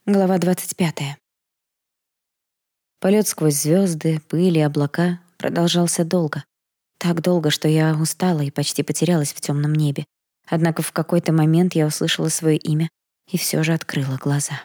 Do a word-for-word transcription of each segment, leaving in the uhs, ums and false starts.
Глава двадцать пятая. Полет сквозь звезды, пыль и облака продолжался долго. Так долго, что я устала и почти потерялась в темном небе. Однако в какой-то момент я услышала свое имя и все же открыла глаза.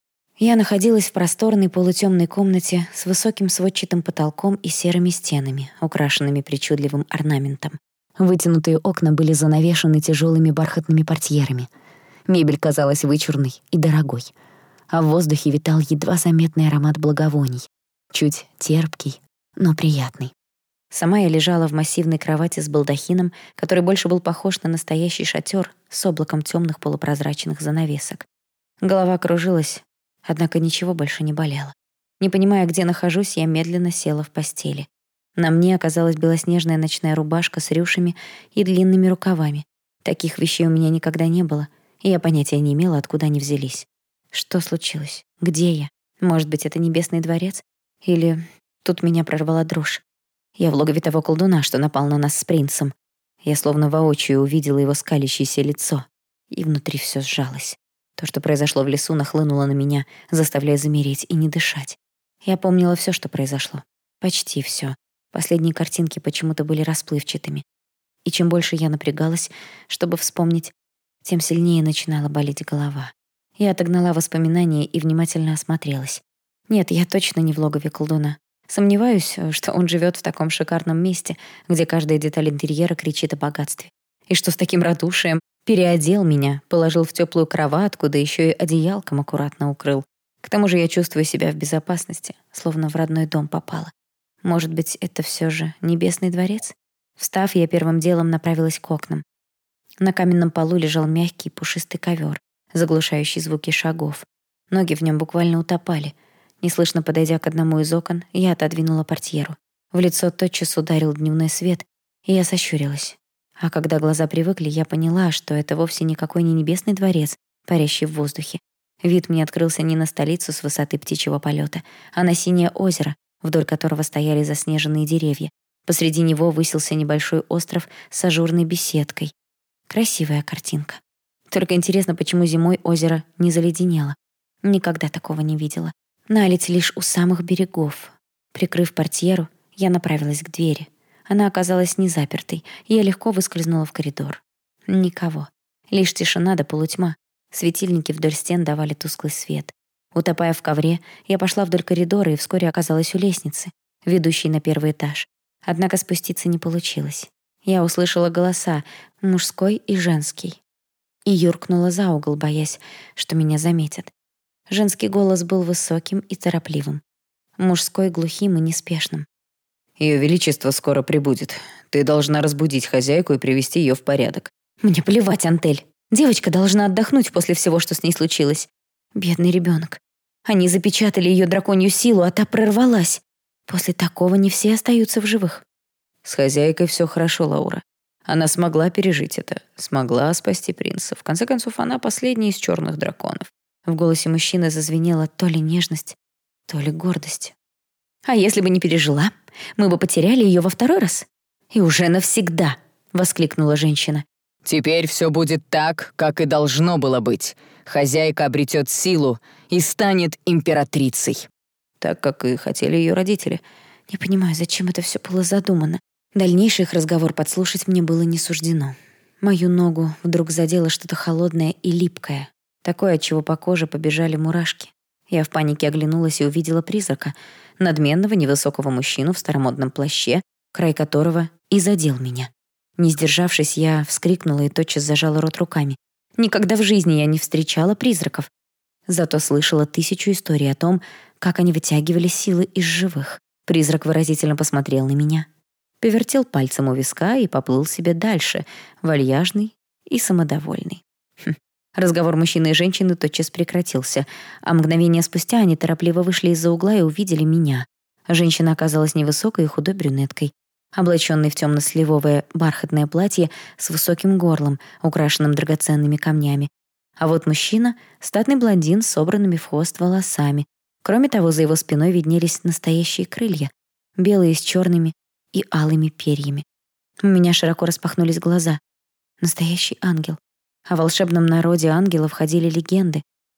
Я находилась в просторной полутемной комнате с высоким сводчатым потолком и серыми стенами, украшенными причудливым орнаментом. Вытянутые окна были занавешены тяжелыми бархатными портьерами. Мебель казалась вычурной и дорогой. А в воздухе витал едва заметный аромат благовоний, чуть терпкий, но приятный. Сама я лежала в массивной кровати с балдахином, который больше был похож на настоящий шатер с облаком темных полупрозрачных занавесок. Голова кружилась, однако ничего больше не болело. Не понимая, где нахожусь, я медленно села в постели. На мне оказалась белоснежная ночная рубашка с рюшами и длинными рукавами. Таких вещей у меня никогда не было, и я понятия не имела, откуда они взялись. Что случилось? Где я? Может быть, это небесный дворец? Или тут меня прорвала дрожь? Я в логове того колдуна, что напал на нас с принцем. Я словно воочию увидела его скалящееся лицо, и внутри все сжалось. То, что произошло в лесу, нахлынуло на меня, заставляя замереть и не дышать. Я помнила все, что произошло. Почти все. Последние картинки почему-то были расплывчатыми. И чем больше я напрягалась, чтобы вспомнить, тем сильнее начинала болеть голова. Я отогнала воспоминания и внимательно осмотрелась. Нет, я точно не в логове колдуна. Сомневаюсь, что он живет в таком шикарном месте, где каждая деталь интерьера кричит о богатстве. И что с таким радушием переодел меня, положил в теплую кроватку, да еще и одеялком аккуратно укрыл. К тому же я чувствую себя в безопасности, словно в родной дом попала. Может быть, это все же небесный дворец? Встав, я первым делом направилась к окнам. На каменном полу лежал мягкий пушистый ковер, заглушающий звуки шагов. Ноги в нем буквально утопали. Неслышно подойдя к одному из окон, я отодвинула портьеру. В лицо тотчас ударил дневной свет, и я сощурилась. А когда глаза привыкли, я поняла, что это вовсе никакой не небесный дворец, парящий в воздухе. Вид мне открылся не на столицу с высоты птичьего полета, а на синее озеро, вдоль которого стояли заснеженные деревья. Посреди него высился небольшой остров с ажурной беседкой. Красивая картинка. Только интересно, почему зимой озеро не заледенело. Никогда такого не видела. Наледь лишь у самых берегов. Прикрыв портьеру, я направилась к двери. Она оказалась не запертой, и я легко выскользнула в коридор. Никого. Лишь тишина да полутьма. Светильники вдоль стен давали тусклый свет. Утопая в ковре, я пошла вдоль коридора и вскоре оказалась у лестницы, ведущей на первый этаж. Однако спуститься не получилось. Я услышала голоса, мужской и женский. И юркнула за угол, боясь, что меня заметят. Женский голос был высоким и торопливым. Мужской — глухим и неспешным. «Ее Величество скоро прибудет. Ты должна разбудить хозяйку и привести ее в порядок». «Мне плевать, Антель. Девочка должна отдохнуть после всего, что с ней случилось. Бедный ребенок. Они запечатали ее драконью силу, а та прорвалась. После такого не все остаются в живых». «С хозяйкой все хорошо, Лаура. Она смогла пережить это, смогла спасти принца. В конце концов, она последний из черных драконов». В голосе мужчины зазвенела то ли нежность, то ли гордость. «А если бы не пережила, мы бы потеряли ее во второй раз? И уже навсегда!» — воскликнула женщина. «Теперь все будет так, как и должно было быть. Хозяйка обретет силу и станет императрицей». Так, как и хотели ее родители. Не понимаю, зачем это все было задумано. Дальнейший их разговор подслушать мне было не суждено. Мою ногу вдруг задело что-то холодное и липкое. Такое, от чего по коже побежали мурашки. Я в панике оглянулась и увидела призрака, надменного невысокого мужчину в старомодном плаще, край которого и задел меня. Не сдержавшись, я вскрикнула и тотчас зажала рот руками. Никогда в жизни я не встречала призраков. Зато слышала тысячу историй о том, как они вытягивали силы из живых. Призрак выразительно посмотрел на меня, повертел пальцем у виска и поплыл себе дальше, вальяжный и самодовольный. Хм. Разговор мужчины и женщины тотчас прекратился, а мгновение спустя они торопливо вышли из-за угла и увидели меня. Женщина оказалась невысокой и худой брюнеткой, облаченной в темно-сливовое бархатное платье с высоким горлом, украшенным драгоценными камнями. А вот мужчина — статный блондин с собранными в хвост волосами. Кроме того, за его спиной виднелись настоящие крылья, белые с черными и алыми перьями. У меня широко распахнулись глаза. Настоящий ангел. О волшебном народе ангелов ходили легенды.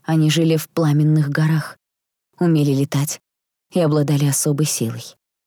Они жили в пламенных горах, умели летать и обладали особой силой.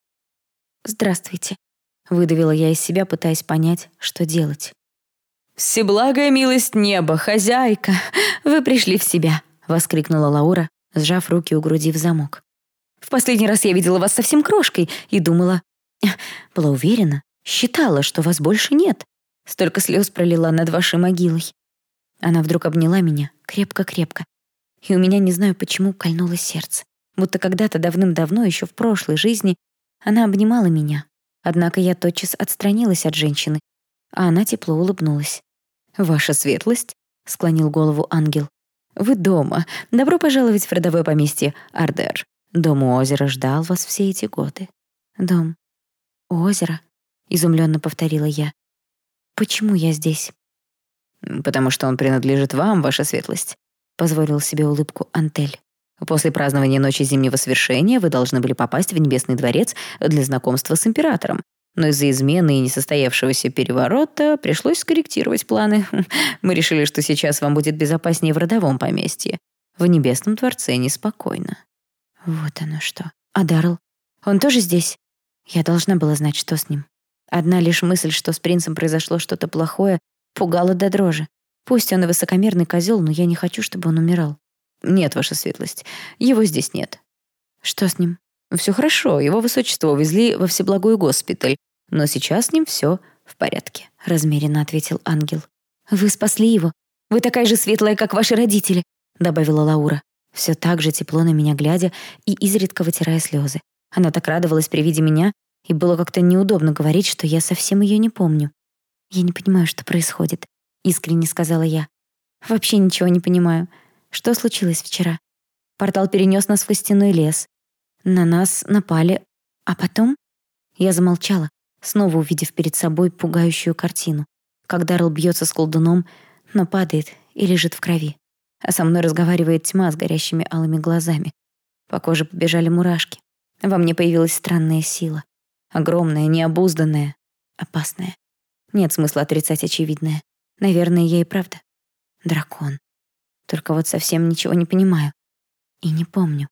«Здравствуйте», — выдавила я из себя, пытаясь понять, что делать. «Всеблагая милость неба, хозяйка! Вы пришли в себя!» — воскликнула Лаура, сжав руки у груди в замок. «В последний раз я видела вас совсем крошкой и думала... Была уверена, считала, что вас больше нет. Столько слез пролила над вашей могилой». Она вдруг обняла меня крепко-крепко, и у меня, не знаю почему, кольнуло сердце. Будто когда-то давным-давно, еще в прошлой жизни, она обнимала меня. Однако я тотчас отстранилась от женщины, а она тепло улыбнулась. «Ваша светлость?» — склонил голову ангел. «Вы дома. Добро пожаловать в родовое поместье Ардер. Дом у озера ждал вас все эти годы». «Дом у озера?» — изумленно повторила я. «Почему я здесь?» «Потому что он принадлежит вам, ваша светлость», — позволил себе улыбку Антель. «После празднования Ночи Зимнего Свершения вы должны были попасть в Небесный дворец для знакомства с императором. Но из-за измены и несостоявшегося переворота пришлось скорректировать планы. Мы решили, что сейчас вам будет безопаснее в родовом поместье. В Небесном дворце неспокойно». Вот оно что. А Даррелл? Он тоже здесь? Я должна была знать, что с ним. Одна лишь мысль, что с принцем произошло что-то плохое, пугала до дрожи. Пусть он и высокомерный козел, но я не хочу, чтобы он умирал. «Нет, ваша светлость, его здесь нет». «Что с ним?» «Все хорошо, его высочество увезли во Всеблагой госпиталь, но сейчас с ним все в порядке», — размеренно ответил ангел. «Вы спасли его. Вы такая же светлая, как ваши родители», — добавила Лаура, все так же тепло на меня глядя и изредка вытирая слезы. Она так радовалась при виде меня, и было как-то неудобно говорить, что я совсем ее не помню. «Я не понимаю, что происходит», — искренне сказала я. «Вообще ничего не понимаю. Что случилось вчера? Портал перенес нас в костяной лес. На нас напали. А потом...» Я замолчала, снова увидев перед собой пугающую картину. Как Даррелл бьется с колдуном, но падает и лежит в крови. А со мной разговаривает тьма с горящими алыми глазами. По коже побежали мурашки. Во мне появилась странная сила. Огромная, необузданная, опасная. Нет смысла отрицать очевидное. Наверное, я и правда дракон. Только вот совсем ничего не понимаю. И не помню.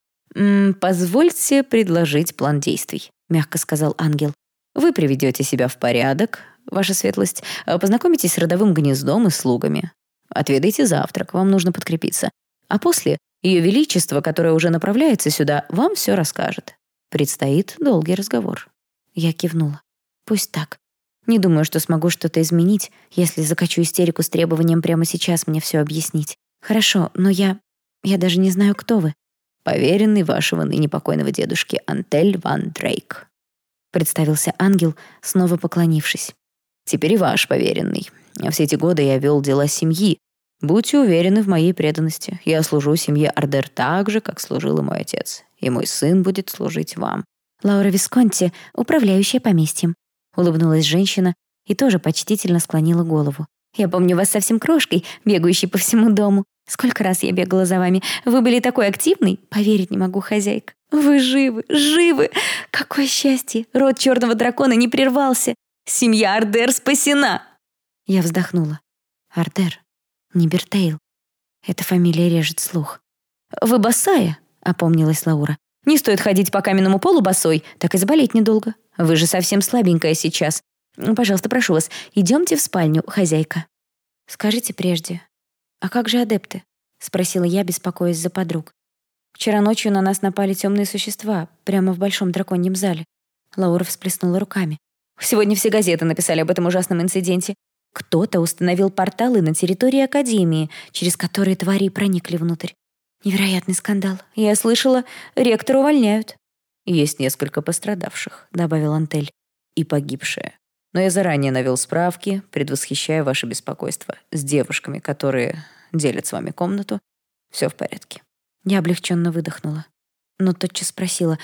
«М -м, «Позвольте предложить план действий», — мягко сказал ангел. «Вы приведете себя в порядок, ваша светлость, познакомитесь с родовым гнездом и слугами. Отведайте завтрак, вам нужно подкрепиться. А после Ее Величество, которое уже направляется сюда, вам все расскажет. Предстоит долгий разговор». Я кивнула. «Пусть так. Не думаю, что смогу что-то изменить, если закачу истерику с требованием прямо сейчас мне все объяснить. Хорошо, но я... я даже не знаю, кто вы». «Поверенный вашего ныне покойного дедушки Антель ван Дрейк», — представился ангел, снова поклонившись. «Теперь и ваш поверенный. Все эти годы я вел дела семьи. Будьте уверены в моей преданности. Я служу семье Ардер так же, как служил и мой отец. И мой сын будет служить вам». «Лаура Висконти, управляющая поместьем», — улыбнулась женщина и тоже почтительно склонила голову. «Я помню вас совсем крошкой, бегающей по всему дому. Сколько раз я бегала за вами. Вы были такой активной. Поверить не могу, хозяйка. Вы живы, живы! Какое счастье! Род черного дракона не прервался. Семья Ардер спасена!» Я вздохнула. Ардер, не Бертейл. Эта фамилия режет слух. «Вы босая?» — опомнилась Лаура. «Не стоит ходить по каменному полу босой, так и заболеть недолго. Вы же совсем слабенькая сейчас. Пожалуйста, прошу вас, идемте в спальню, хозяйка». «Скажите прежде, а как же адепты?» — спросила я, беспокоясь за подруг. «Вчера ночью на нас напали темные существа, прямо в большом драконьем зале». Лаура всплеснула руками. «Сегодня все газеты написали об этом ужасном инциденте. Кто-то установил порталы на территории Академии, через которые твари проникли внутрь. Невероятный скандал. Я слышала, ректора увольняют». «Есть несколько пострадавших», — добавил Антель, — «и погибшие. Но я заранее навел справки, предвосхищая ваше беспокойство. С девушками, которые делят с вами комнату, все в порядке». Я облегченно выдохнула, но тотчас спросила: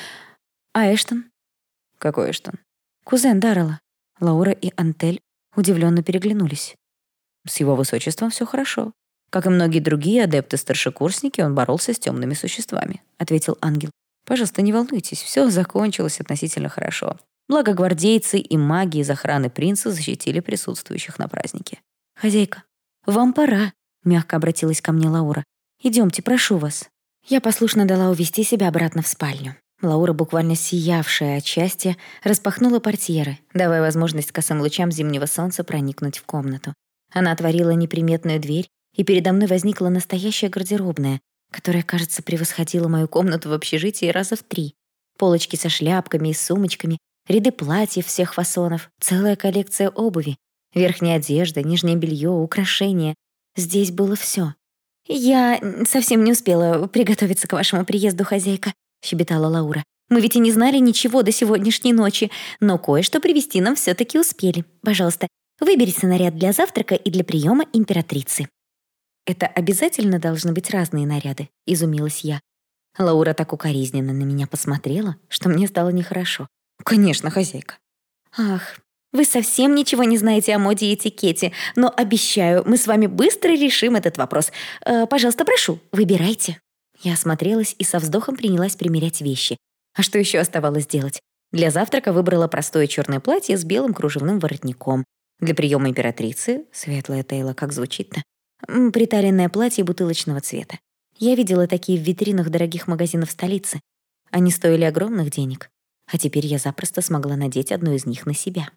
«А Эштон?» «Какой Эштон?» «Кузен Даррелла». Лаура и Антель удивленно переглянулись. «С его высочеством все хорошо. Как и многие другие адепты-старшекурсники, он боролся с темными существами», — ответил ангел. «Пожалуйста, не волнуйтесь, все закончилось относительно хорошо. Благо гвардейцы и маги из охраны принца защитили присутствующих на празднике». «Хозяйка, вам пора», — мягко обратилась ко мне Лаура. Идемте, прошу вас». Я послушно дала увести себя обратно в спальню. Лаура, буквально сиявшая от счастья, распахнула портьеры, давая возможность косым лучам зимнего солнца проникнуть в комнату. Она отворила неприметную дверь, и передо мной возникла настоящая гардеробная, которая, кажется, превосходила мою комнату в общежитии раза в три. Полочки со шляпками и сумочками, ряды платьев всех фасонов, целая коллекция обуви, верхняя одежда, нижнее белье, украшения. Здесь было все. «Я совсем не успела приготовиться к вашему приезду, хозяйка», — щебетала Лаура. «Мы ведь и не знали ничего до сегодняшней ночи, но кое-что привезти нам все-таки успели. Пожалуйста, выберите наряд для завтрака и для приема императрицы». «Это обязательно должны быть разные наряды?» — изумилась я. Лаура так укоризненно на меня посмотрела, что мне стало нехорошо. «Конечно, хозяйка». «Ах, вы совсем ничего не знаете о моде и этикете, но обещаю, мы с вами быстро решим этот вопрос. Э, пожалуйста, прошу, выбирайте». Я осмотрелась и со вздохом принялась примерять вещи. А что еще оставалось делать? Для завтрака выбрала простое черное платье с белым кружевным воротником. Для приема императрицы, светлая Тейла, как звучит-то, приталенное платье бутылочного цвета. Я видела такие в витринах дорогих магазинов столицы. Они стоили огромных денег. А теперь я запросто смогла надеть одну из них на себя.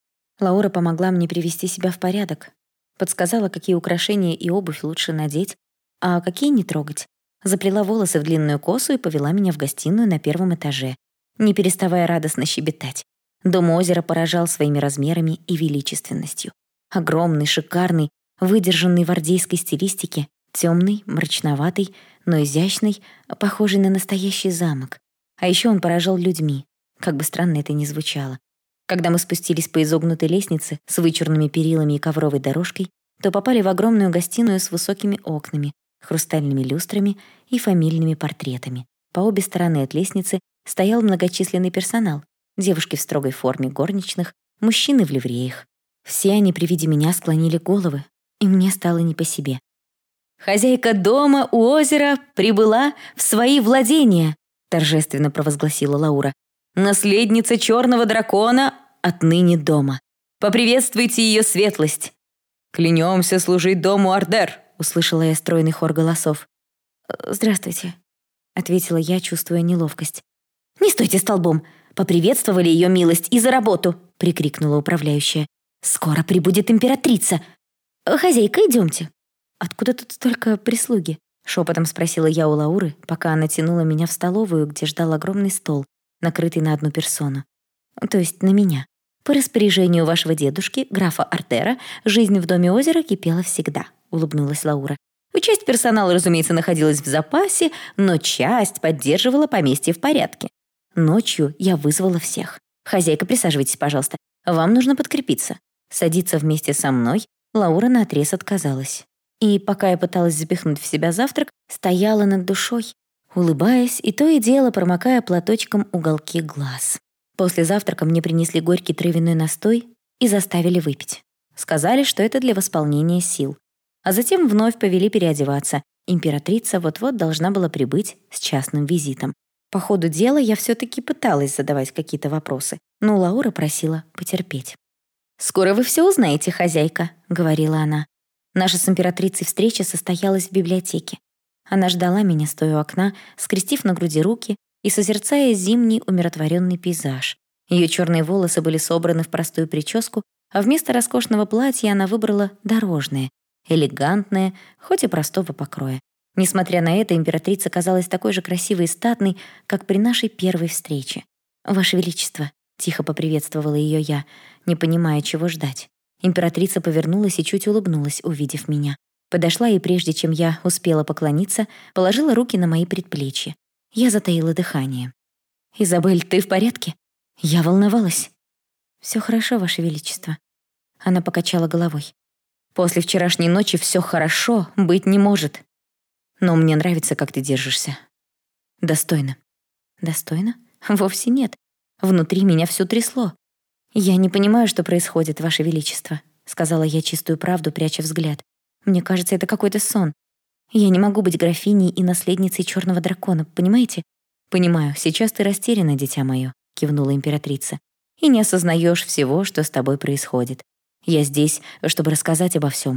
Лаура помогла мне привести себя в порядок. Подсказала, какие украшения и обувь лучше надеть, а какие не трогать. Заплела волосы в длинную косу и повела меня в гостиную на первом этаже, не переставая радостно щебетать. Дом озера поражал своими размерами и величественностью. Огромный, шикарный, выдержанный в ардейской стилистике, темный, мрачноватый, но изящный, похожий на настоящий замок. А еще он поражал людьми, как бы странно это ни звучало. Когда мы спустились по изогнутой лестнице с вычурными перилами и ковровой дорожкой, то попали в огромную гостиную с высокими окнами, хрустальными люстрами и фамильными портретами. По обе стороны от лестницы стоял многочисленный персонал. Девушки в строгой форме горничных, мужчины в ливреях. Все они при виде меня склонили головы, и мне стало не по себе. «Хозяйка дома у озера прибыла в свои владения», торжественно провозгласила Лаура. «Наследница черного дракона отныне дома. Поприветствуйте ее светлость». «Клянемся служить дому Ардер», услышала я стройный хор голосов. «Здравствуйте», — ответила я, чувствуя неловкость. «Не стойте столбом! Поприветствовали ее милость и за работу!» — прикрикнула управляющая. «Скоро прибудет императрица! Хозяйка, идемте!» «Откуда тут столько прислуги?» — шепотом спросила я у Лауры, пока она тянула меня в столовую, где ждал огромный стол, накрытый на одну персону. То есть на меня. «По распоряжению вашего дедушки, графа Артера, жизнь в доме озера кипела всегда», — улыбнулась Лаура. «Часть персонала, разумеется, находилась в запасе, но часть поддерживала поместье в порядке. Ночью я вызвала всех. Хозяйка, присаживайтесь, пожалуйста. Вам нужно подкрепиться». Садиться вместе со мной Лаура наотрез отказалась. И пока я пыталась запихнуть в себя завтрак, стояла над душой, улыбаясь и то и дело промокая платочком уголки глаз. После завтрака мне принесли горький травяной настой и заставили выпить. Сказали, что это для восполнения сил. А затем вновь повели переодеваться. Императрица вот-вот должна была прибыть с частным визитом. По ходу дела я все-таки пыталась задавать какие-то вопросы, но Лаура просила потерпеть. «Скоро вы все узнаете, хозяйка», — говорила она. Наша с императрицей встреча состоялась в библиотеке. Она ждала меня, стоя у окна, скрестив на груди руки и созерцая зимний умиротворенный пейзаж. Ее черные волосы были собраны в простую прическу, а вместо роскошного платья она выбрала дорожное, элегантное, хоть и простого покроя. Несмотря на это, императрица казалась такой же красивой и статной, как при нашей первой встрече. «Ваше Величество», — тихо поприветствовала ее я, не понимая, чего ждать. Императрица повернулась и чуть улыбнулась, увидев меня. Подошла и, прежде чем я успела поклониться, положила руки на мои предплечья. Я затаила дыхание. «Изабель, ты в порядке?» Я волновалась. «Все хорошо, Ваше Величество». Она покачала головой. «После вчерашней ночи все хорошо быть не может. Но мне нравится, как ты держишься. Достойно». «Достойно? Вовсе нет. Внутри меня все трясло. «Я не понимаю, что происходит, Ваше Величество», — сказала я чистую правду, пряча взгляд. «Мне кажется, это какой-то сон. Я не могу быть графиней и наследницей черного дракона, понимаете?» «Понимаю, сейчас ты растеряна, дитя мое», — кивнула императрица. «И не осознаешь всего, что с тобой происходит. Я здесь, чтобы рассказать обо всем.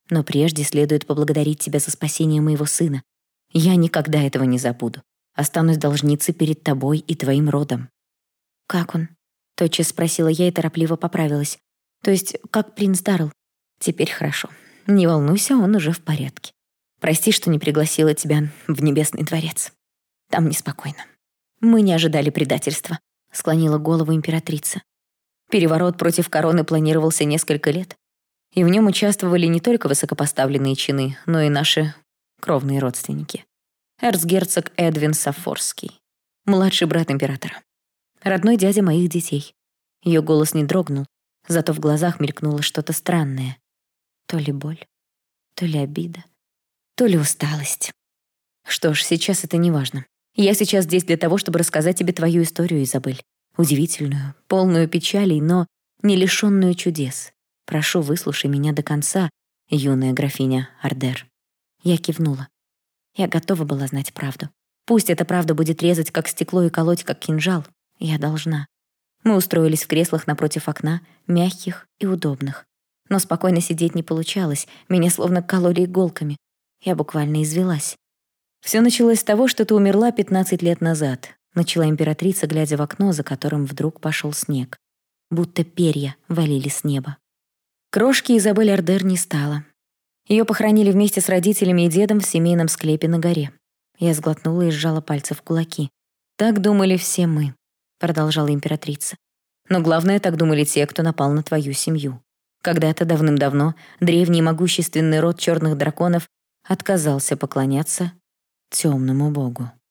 Но прежде следует поблагодарить тебя за спасение моего сына. Я никогда этого не забуду. Останусь должницей перед тобой и твоим родом». «Как он?» — тотчас спросила я и торопливо поправилась. «То есть, как принц Даррелл?» «Теперь хорошо. Не волнуйся, он уже в порядке. Прости, что не пригласила тебя в Небесный дворец. Там неспокойно. Мы не ожидали предательства», — склонила голову императрица. «Переворот против короны планировался несколько лет, и в нем участвовали не только высокопоставленные чины, но и наши кровные родственники. Эрцгерцог Эдвин Сафорский, младший брат императора, родной дядя моих детей». Ее голос не дрогнул, зато в глазах мелькнуло что-то странное. То ли боль, то ли обида, то ли усталость. «Что ж, сейчас это не важно. Я сейчас здесь для того, чтобы рассказать тебе твою историю, Изабель. Удивительную, полную печалей, но не лишенную чудес. Прошу, выслушай меня до конца, юная графиня Ардер». Я кивнула. Я готова была знать правду. Пусть эта правда будет резать, как стекло, и колоть, как кинжал. Я должна. Мы устроились в креслах напротив окна, мягких и удобных. Но спокойно сидеть не получалось, меня словно кололи иголками. Я буквально извелась. «Все началось с того, что ты умерла пятнадцать лет назад», начала императрица, глядя в окно, за которым вдруг пошел снег. Будто перья валили с неба. Крошки Изабель Ардер не стало. Ее похоронили вместе с родителями и дедом в семейном склепе на горе. Я сглотнула и сжала пальцы в кулаки. «Так думали все мы», — продолжала императрица. «Но главное, так думали те, кто напал на твою семью. Когда-то давным-давно древний могущественный род черных драконов отказался поклоняться темному богу».